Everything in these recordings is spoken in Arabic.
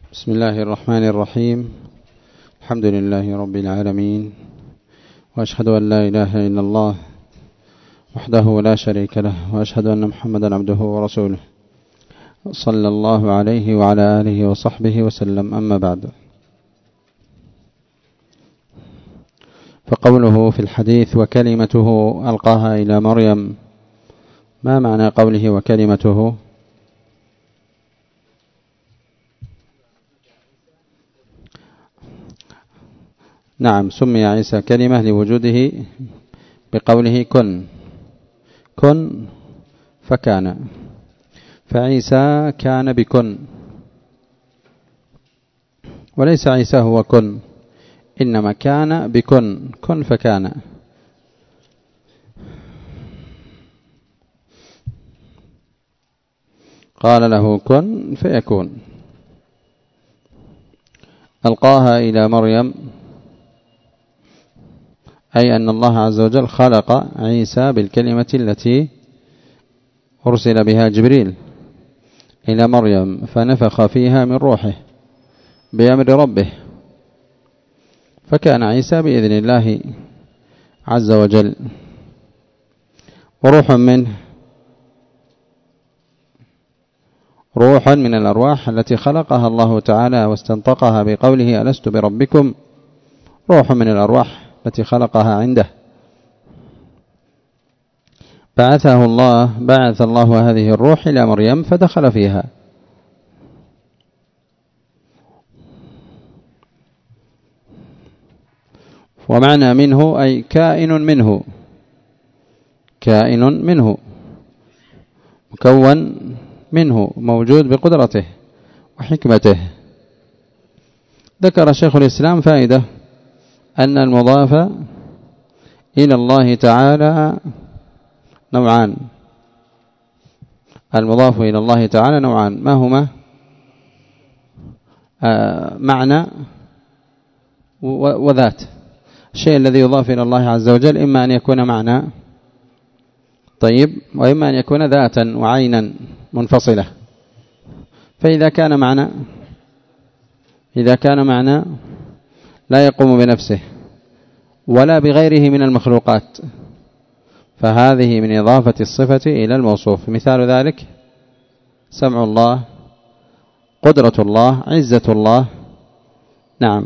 بسم الله الرحمن الرحيم. الحمد لله رب العالمين، وأشهد أن لا إله إلا الله وحده لا شريك له، وأشهد أن محمدا عبده ورسوله صلى الله عليه وعلى آله وصحبه وسلم. أما بعد، فقوله في الحديث وكلمته ألقاها إلى مريم، ما معنى قوله وكلمته؟ نعم، سمي عيسى كلمة لوجوده بقوله كن فكان، فعيسى كان بكن، وليس عيسى هو كن، إنما كان كن فكان. قال له كن فيكون. ألقاها إلى مريم، أي أن الله عز وجل خلق عيسى بالكلمة التي أرسل بها جبريل إلى مريم، فنفخ فيها من روحه بأمر ربه، فكان عيسى بإذن الله عز وجل، وروح منه، روح من الأرواح التي خلقها الله تعالى واستنطقها بقوله ألست بربكم، روح من الأرواح التي خلقها عنده. بعث الله هذه الروح إلى مريم فدخل فيها، ومعنى منه أي كائن منه مكون منه، موجود بقدرته وحكمته. ذكر شيخ الإسلام فائدة، أن المضاف إلى الله تعالى نوعان. المضاف إلى الله تعالى نوعان، ما هما؟ معنى وذات. الشيء الذي يضاف إلى الله عز وجل إما أن يكون معنى طيب، وإما أن يكون ذاتا وعينا منفصلة. فإذا كان معنى لا يقوم بنفسه ولا بغيره من المخلوقات، فهذه من إضافة الصفة إلى الموصوف. مثال ذلك سمع الله، قدرة الله، عزة الله. نعم،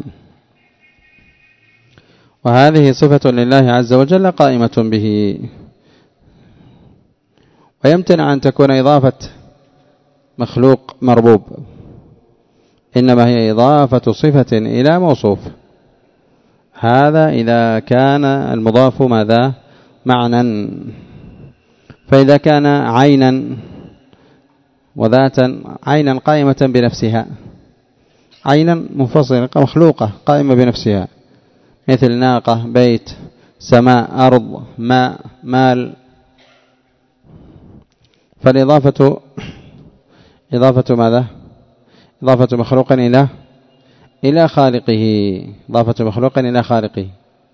وهذه صفة لله عز وجل قائمة به، ويمتنع أن تكون إضافة مخلوق مربوب، إنما هي إضافة صفة إلى موصوف. هذا إذا كان المضاف ماذا؟ معنى. فإذا كان عينا وذاتا، عينا قائمة بنفسها، عينا منفصلة مخلوقة قائمة بنفسها، مثل ناقة، بيت، سماء، أرض، ماء، مال. فالإضافة ماذا؟ إضافة مخلوق إلى خالقه، إضافة مخلوق إلى خالقه.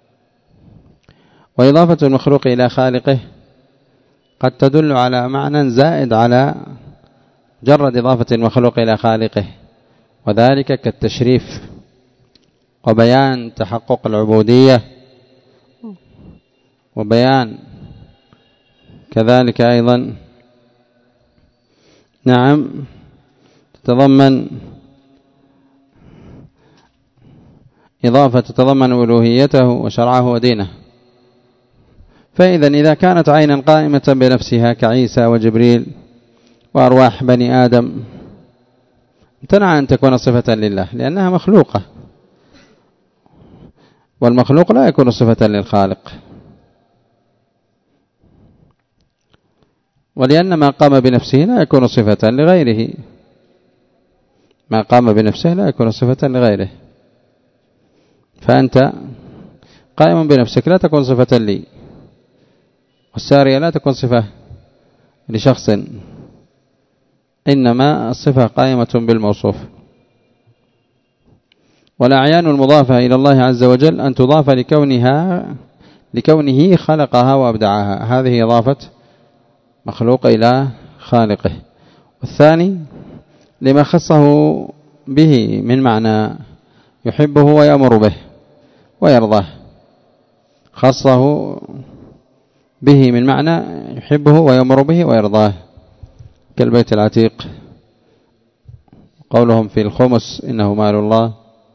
وإضافة المخلوق إلى خالقه قد تدل على معنى زائد على جرد إضافة المخلوق إلى خالقه، وذلك كالتشريف وبيان تحقق العبودية، وبيان كذلك أيضا نعم تتضمن إضافة تتضمن ألوهيته وشرعه ودينه. إذا كانت عينا قائمة بنفسها كعيسى وجبريل وأرواح بني آدم، امتنع أن تكون صفة لله لأنها مخلوقة، والمخلوق لا يكون صفة للخالق. ولأن ما قام بنفسه لا يكون صفة لغيره، ما قام بنفسه لا يكون صفة لغيره. فأنت قائم بنفسك لا تكون صفة لي، والسارية لا تكون صفة لشخص، إنما الصفة قائمة بالموصوف. والأعيان المضافة إلى الله عز وجل أن تضاف لكونه خلقها وأبدعها، هذه إضافة مخلوق إلى خالقه. والثاني لما خصه به من معنى يحبه ويأمر به ويرضاه، خصه به من معنى يحبه ويأمر به ويرضاه، كالبيت العتيق، قولهم في الخمس إنه مال الله،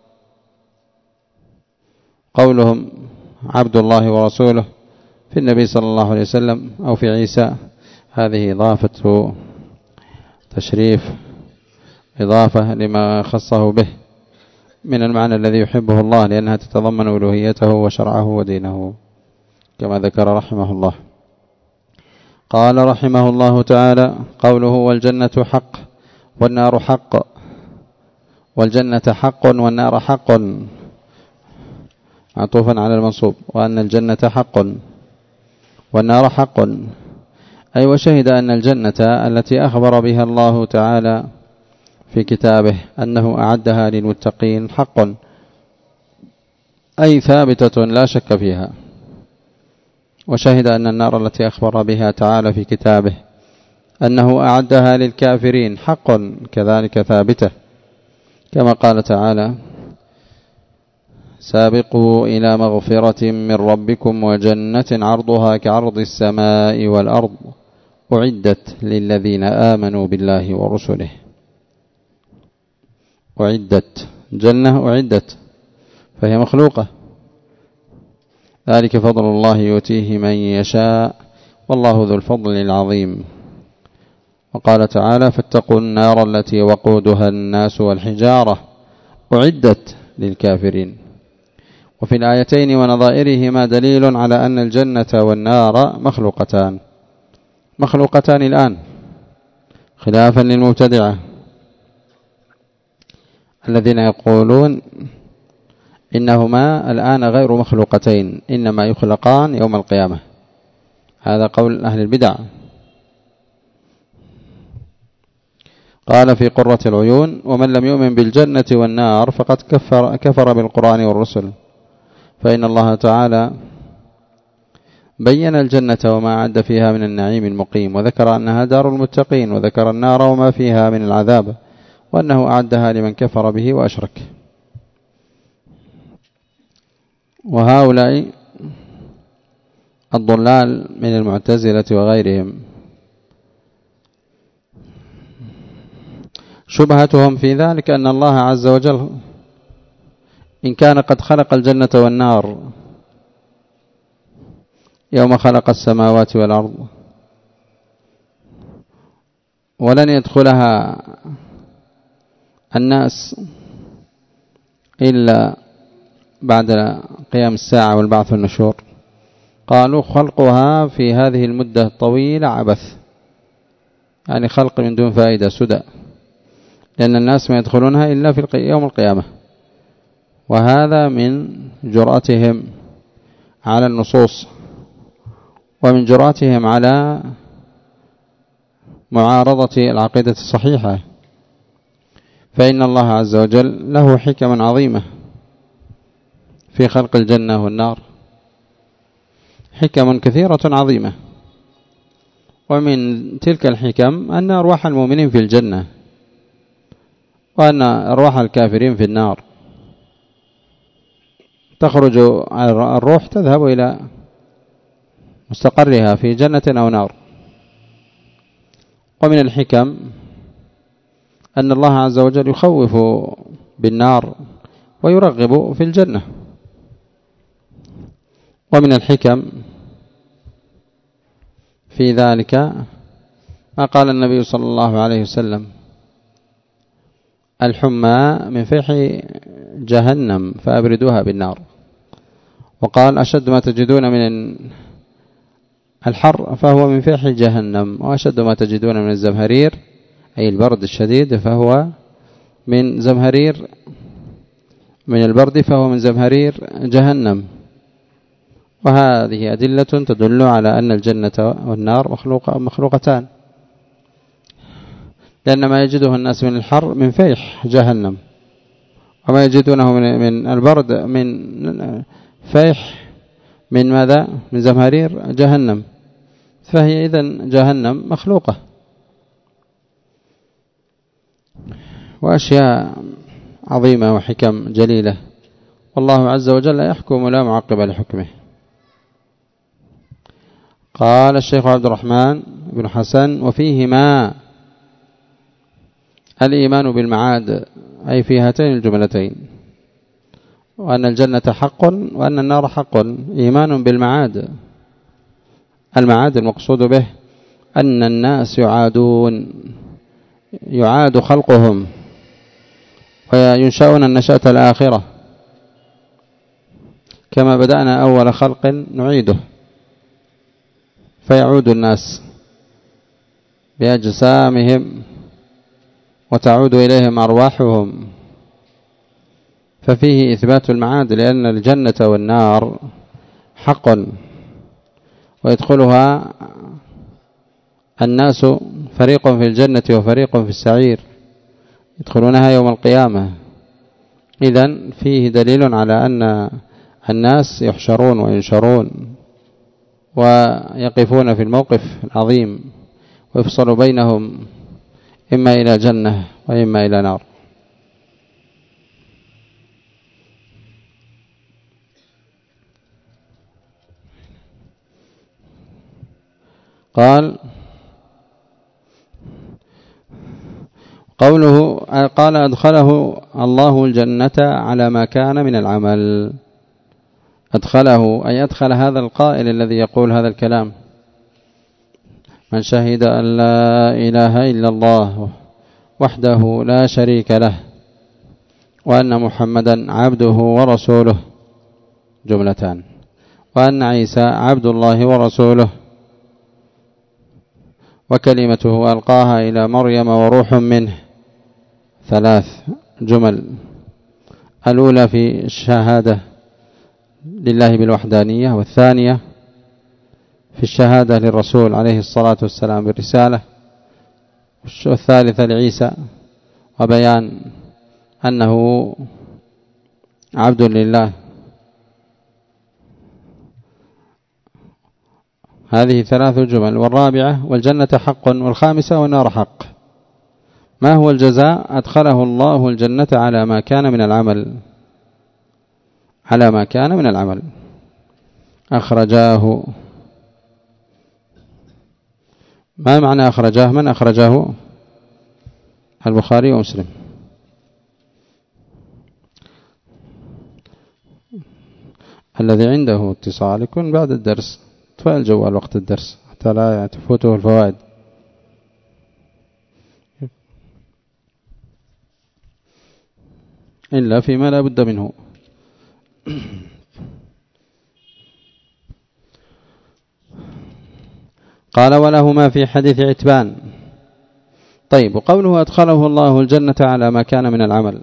قولهم عبد الله ورسوله في النبي صلى الله عليه وسلم أو في عيسى، هذه إضافة تشريف، إضافة لما خصه به من المعنى الذي يحبه الله، لأنها تتضمن ألوهيته وشرعه ودينه كما ذكر رحمه الله. قال رحمه الله تعالى: قوله والجنة حق والنار حق، والجنة حق والنار حق معطوفا على المنصوب، وأن الجنة حق والنار حق، أي وشهد أن الجنة التي أخبر بها الله تعالى في كتابه أنه أعدها للمتقين حق، أي ثابتة لا شك فيها. وشهد أن النار التي أخبر بها تعالى في كتابه أنه أعدها للكافرين حق، كذلك ثابتة، كما قال تعالى: سابقوا إلى مغفرة من ربكم وجنة عرضها كعرض السماء والأرض أعدت للذين آمنوا بالله ورسله. أعدت جنة، أعدت فهي مخلوقة، ذلك فضل الله يؤتيه من يشاء والله ذو الفضل العظيم. وقال تعالى: فاتقوا النار التي وقودها الناس والحجارة أعدت للكافرين. وفي الآيتين ونظائرهما دليل على أن الجنة والنار مخلوقتان الآن، خلافا للمبتدعة الذين يقولون إنهما الآن غير مخلوقتين، إنما يخلقان يوم القيامة. هذا قول أهل البدع. قال في قرة العيون: ومن لم يؤمن بالجنة والنار فقد كفر بالقرآن والرسل، فإن الله تعالى بين الجنة وما أعد فيها من النعيم المقيم، وذكر أنها دار المتقين، وذكر النار وما فيها من العذاب، وأنه أعدها لمن كفر به وأشرك. وهؤلاء الضلال من المعتزلة وغيرهم شبهتهم في ذلك أن الله عز وجل إن كان قد خلق الجنة والنار يوم خلق السماوات والأرض ولن يدخلها الناس إلا بعد قيام الساعة والبعث والنشور، قالوا خلقها في هذه المدة الطويلة عبث، يعني خلق من دون فائدة سدى، لأن الناس ما يدخلونها إلا في يوم القيامة. وهذا من جرأتهم على النصوص، ومن جرأتهم على معارضة العقيدة الصحيحة، فإن الله عز وجل له حكم عظيمة في خلق الجنة والنار، حكم كثيرة عظيمة. ومن تلك الحكم أن أرواح المؤمنين في الجنة، وأن أرواح الكافرين في النار. تخرج الروح تذهب إلى مستقرها في جنة أو نار. ومن الحكم أن الله عز وجل يخوف بالنار ويرغب في الجنة. ومن الحكم في ذلك ما قال النبي صلى الله عليه وسلم: الحمى من فيح جهنم فأبردوها بالنار. وقال: أشد ما تجدون من الحر فهو من فيح جهنم، وأشد ما تجدون من الزمهرير أي البرد الشديد فهو من زمهرير، من البرد فهو من زمهرير جهنم. وهذه أدلة تدل على أن الجنة والنار مخلوقتان، لأن ما يجده الناس من الحر من فيح جهنم، وما يجدونه من البرد من فيح من ماذا؟ من زمهرير جهنم. فهي إذن جهنم مخلوقة. وأشياء عظيمة وحكم جليلة، والله عز وجل يحكم لا معقب لحكمه. قال الشيخ عبد الرحمن بن حسن: وفيهما الإيمان بالمعاد، أي في هاتين الجملتين، وأن الجنة حق وأن النار حق. إيمان بالمعاد، المعاد المقصود به أن الناس يعاد خلقهم وينشأون النشأة الآخرة، كما بدأنا أول خلق نعيده، فيعود الناس بأجسامهم وتعود إليهم أرواحهم، ففيه إثبات المعاد، لأن الجنة والنار حق ويدخلها الناس، فريق في الجنة وفريق في السعير، يدخلونها يوم القيامة. إذن فيه دليل على أن الناس يحشرون وينشرون ويقفون في الموقف العظيم، ويفصل بينهم إما إلى جنة وإما إلى نار. قال أدخله الله الجنة على ما كان من العمل. أدخله أي أدخل هذا القائل الذي يقول هذا الكلام: من شهد أن لا إله إلا الله وحده لا شريك له وأن محمدا عبده ورسوله، جملتان، وأن عيسى عبد الله ورسوله وكلمته ألقاها إلى مريم وروح منه، 3 جمل. الأولى في الشهادة لله بالوحدانية، والثانية في الشهادة للرسول عليه الصلاة والسلام بالرسالة، والثالثة لعيسى وبيان أنه عبد لله. هذه 3 جمل. والرابعة: والجنة حق، والخامسة: والنار حق. ما هو الجزاء؟ أدخله الله الجنة على ما كان من العمل، على ما كان من العمل. أخرجاه. ما معنى أخرجاه؟ من أخرجاه؟ البخاري ومسلم. الذي عنده اتصال يكون بعد الدرس، طفئ الجوال وقت الدرس حتى لا تفوته الفوائد. إلا فيما لا بد منه. قال: ولهما في حديث عتبان. طيب، وقوله أدخله الله الجنة على ما كان من العمل،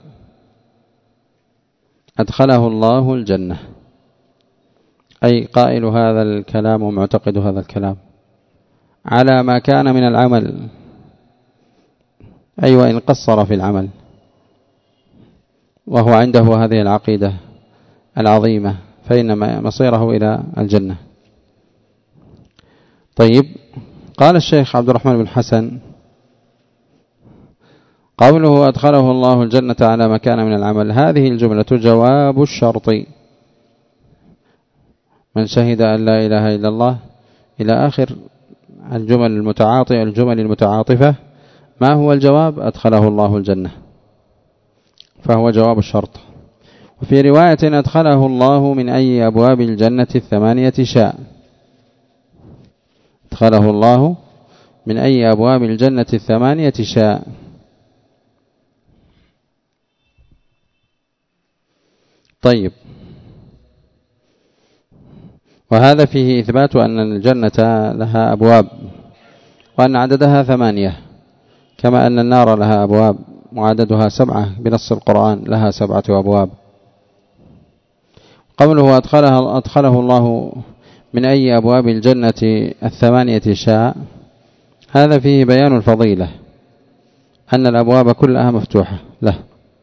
أدخله الله الجنة، أي قائل هذا الكلام ومعتقد هذا الكلام على ما كان من العمل، أي وإن قصر في العمل، وهو عنده هذه العقيدة العظيمة، فإنما مصيره إلى الجنة. طيب، قال الشيخ عبد الرحمن بن حسن: قوله أدخله الله الجنة على ما كان من العمل، هذه الجملة جواب الشرط. من شهد أن لا إله إلا الله إلى آخر الجمل المتعاطفة. ما هو الجواب؟ أدخله الله الجنة، فهو جواب الشرط. وفي رواية: أدخله الله من أي أبواب الجنة 8 شاء. أدخله الله من أي أبواب الجنة 8 شاء. طيب، وهذا فيه إثبات أن الجنة لها أبواب، وأن عددها 8، كما أن النار لها أبواب وعددها 7 بنص القرآن، لها 7 أبواب. قوله أدخله الله من أي أبواب الجنة 8 شاء، هذا فيه بيان الفضيلة، أن الأبواب كلها مفتوحة له،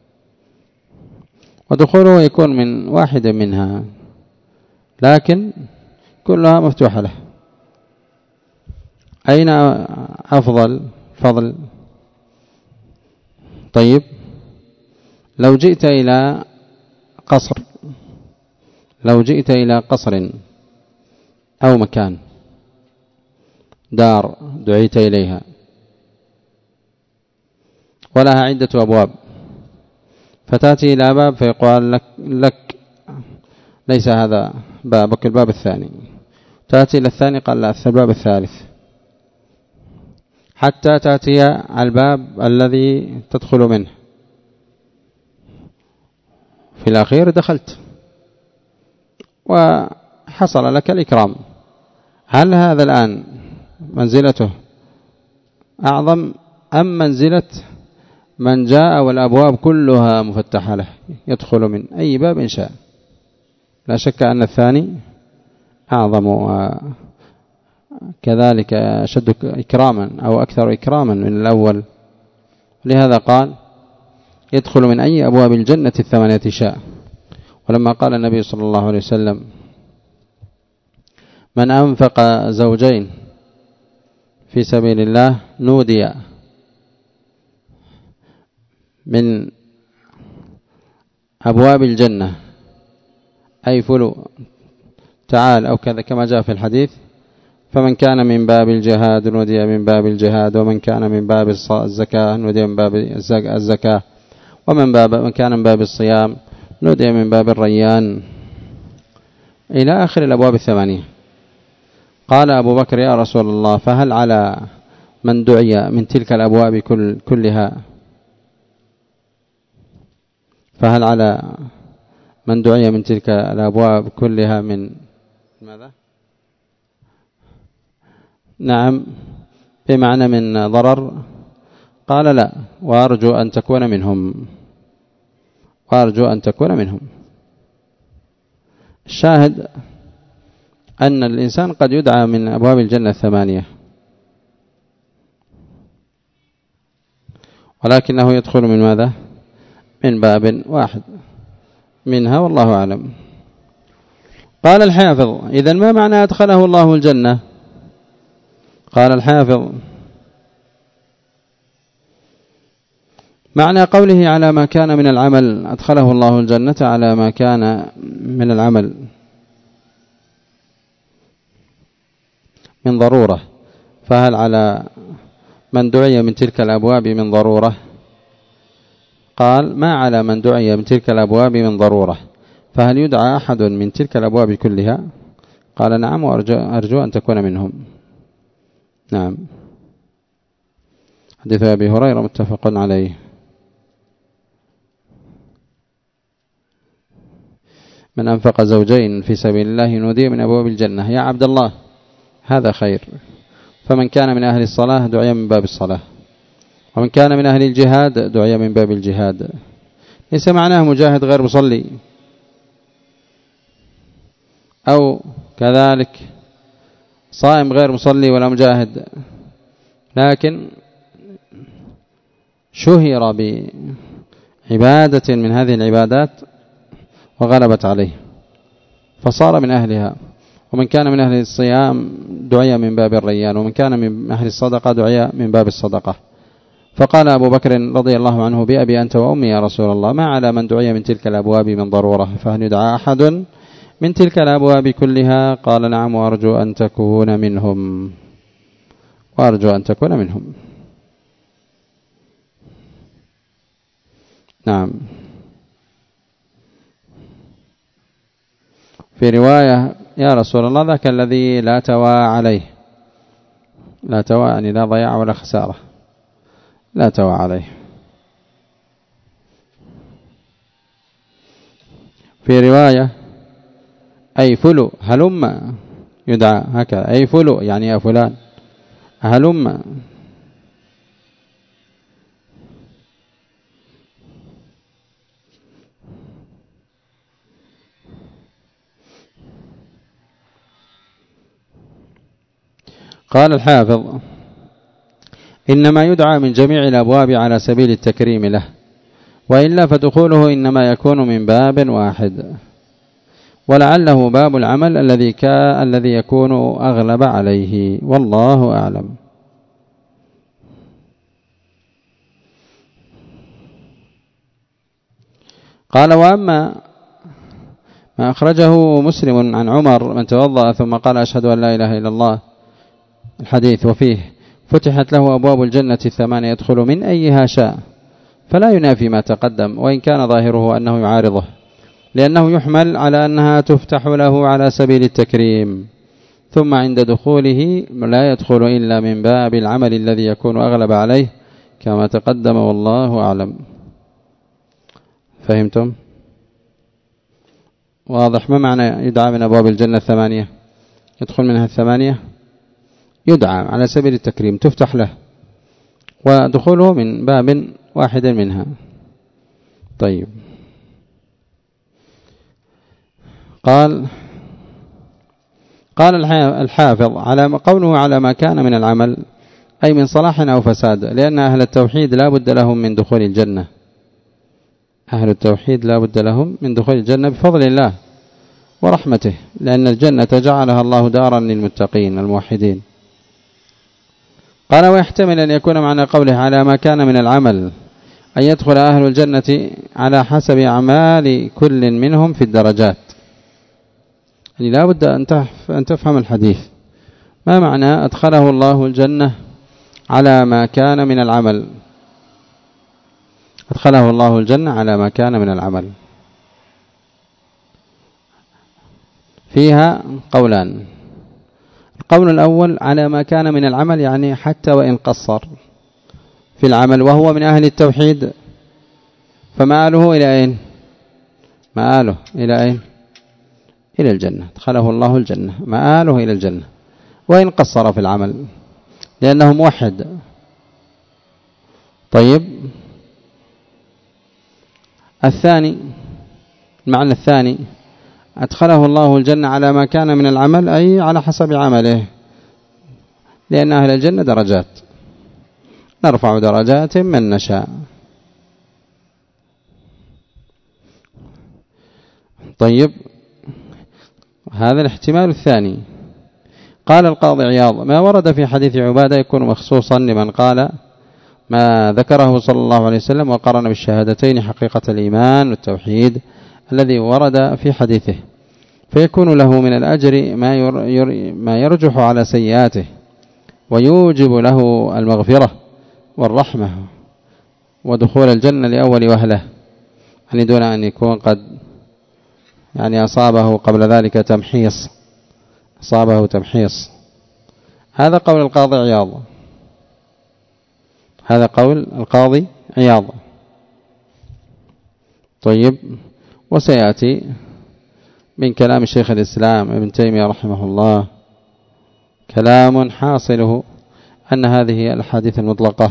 ودخوله يكون من واحد منها، لكن كلها مفتوحة له. أين أفضل فضل؟ طيب، لو جئت إلى قصر، لو جئت إلى قصر أو مكان، دار دعيت إليها ولها عدة أبواب، فتأتي إلى باب فيقال لك ليس هذا بابك، الباب الثاني. تأتي إلى الثاني قال لا، الباب الثالث، حتى تأتي على الباب الذي تدخل منه، في الأخير دخلت وحصل لك الإكرام. هل هذا الآن منزلته أعظم أم منزلة من جاء والأبواب كلها مفتحة له، يدخل من أي باب إن شاء؟ لا شك أن الثاني أعظم وكذلك أشد إكراما أو أكثر إكراما من الأول. لهذا قال يدخل من أي أبواب الجنة الثمانية شاء. ولما قال النبي صلى الله عليه وسلم من أنفق زوجين في سبيل الله نودي من أبواب الجنة أي فلو تعال أو كذا كما جاء في الحديث، فمن كان من باب الجهاد نودي من باب الجهاد، ومن كان من باب الزكاة نودي من باب الزكاة، ومن كان من باب الصيام نودي من باب الريان، إلى آخر الأبواب الثمانية. قال أبو بكر يا رسول الله فهل على من دعي من تلك الأبواب كلها، فهل على من دعي من تلك الأبواب كلها من ماذا؟ نعم بمعنى من ضرر؟ قال لا، وأرجو أن تكون منهم، وأرجو أن تكون منهم. الشاهد أن الإنسان قد يدعى من أبواب الجنة الثمانية، ولكنه يدخل من ماذا؟ من باب واحد منها، والله أعلم. قال الحافظ إذن ما معنى أدخله الله الجنة؟ قال الحافظ معنى قوله على ما كان من العمل، أدخله الله الجنة على ما كان من العمل من ضرورة، فهل على من دعي من تلك الأبواب من ضرورة؟ قال ما على من دعي من تلك الأبواب من ضرورة، فهل يدعى أحد من تلك الأبواب كلها؟ قال نعم، وأرجو أن تكون منهم. نعم. حديث أبي هريرة متفق عليه. من أنفق زوجين في سبيل الله نودي من أبواب الجنة. يا عبد الله هذا خير. فمن كان من أهل الصلاة دعي من باب الصلاة، ومن كان من أهل الجهاد دعي من باب الجهاد. ليس معناه مجاهد غير مصلي أو كذلك صائم غير مصلي ولا مجاهد، لكن شهر بعبادة من هذه العبادات وغلبت عليه فصار من أهلها. ومن كان من أهل الصيام دعي من باب الريان، ومن كان من أهل الصدقة دعي من باب الصدقة. فقال أبو بكر رضي الله عنه بأبي أنت وأمي يا رسول الله، ما على من دعي من تلك الأبواب من ضرورة، فهل يدعى أحد من تلك الأبواب كلها؟ قال نعم، وأرجو أن تكون منهم، وأرجو أن تكون منهم. نعم. في رواية يا رسول الله ذاك الذي لا توى عليه، لا توى يعني لا ضياع ولا خسارة، لا توى عليه. في رواية أي فلو هلم، يدعى هكذا أي فلو يعني يا فلان هلم. قال الحافظ إنما يدعى من جميع الأبواب على سبيل التكريم له، وإلا فدخوله إنما يكون من باب واحد، ولعله باب العمل الذي يكون أغلب عليه، والله أعلم. قال وأما ما أخرجه مسلم عن عمر من توضأ ثم قال أشهد أن لا إله إلا الله الحديث وفيه فتحت له أبواب الجنة 8 يدخل من أيها شاء، فلا ينافي ما تقدم وإن كان ظاهره أنه يعارضه، لأنه يحمل على أنها تفتح له على سبيل التكريم، ثم عند دخوله لا يدخل إلا من باب العمل الذي يكون أغلب عليه كما تقدم والله أعلم. فهمتم؟ واضح. ما معنى يدعى من أبواب الجنة 8؟ يدخل منها 8 يدعى على سبيل التكريم تفتح له، ودخوله من باب واحد منها. طيب قال الحافظ على قوله على ما كان من العمل أي من صلاح أو فساد، لأن أهل التوحيد لا بد لهم من دخول الجنة. أهل التوحيد لا بد لهم من دخول الجنة بفضل الله ورحمته، لأن الجنة جعلها الله دارا للمتقين الموحدين. قال ويحتمل أن يكون معنى قوله على ما كان من العمل أن يدخل أهل الجنة على حسب أعمال كل منهم في الدرجات. يعني لا بد أن تفهم الحديث. ما معنى أدخله الله الجنة على ما كان من العمل؟ أدخله الله الجنة على ما كان من العمل فيها قولان. القول الأول على ما كان من العمل يعني حتى وإن قصر في العمل وهو من أهل التوحيد فمآله إلى أين؟ مآله إلى أين؟ إلى الجنة. أدخله الله الجنة مآله إلى الجنة وإن قصر في العمل لأنه موحد. طيب الثاني، المعنى الثاني أدخله الله الجنة على ما كان من العمل أي على حسب عمله، لأن أهل الجنة درجات نرفع درجات من نشاء. طيب هذا الاحتمال الثاني. قال القاضي عياض ما ورد في حديث عبادة يكون مخصوصا لمن قال ما ذكره صلى الله عليه وسلم وقرن بالشهادتين حقيقة الإيمان والتوحيد الذي ورد في حديثه، فيكون له من الأجر ما يرجح على سيئاته ويوجب له المغفرة والرحمة ودخول الجنة لأول وهلة، يعني دون أن يكون قد أصابه قبل ذلك تمحيص، أصابه تمحيص. هذا قول القاضي عياض، هذا قول القاضي عياض. طيب وسيأتي من كلام شيخ الإسلام ابن تيمية رحمه الله كلام حاصله أن هذه الأحاديث المطلقة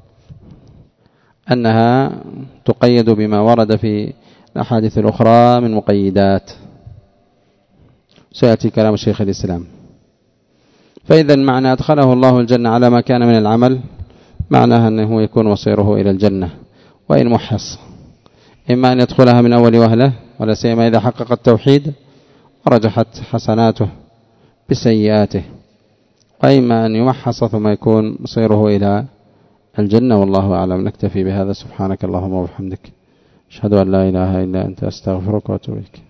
أنها تقيد بما ورد في الأحاديث الأخرى من مقيدات، سيأتي كلام شيخ الإسلام. فإذا معنى أدخله الله الجنة على ما كان من العمل معناها أنه يكون مصيره إلى الجنة وإن محص، إما أن يدخلها من أول وهلة ولا سيما إذا حقق التوحيد ورجحت حسناته بسيئاته، وإما أن يمحص ثم يكون مصيره إلى الجنة والله أعلم. نكتفي بهذا. سبحانك اللهم وبحمدك أشهد أن لا إله إلا أنت أستغفرك وأتوب إليك.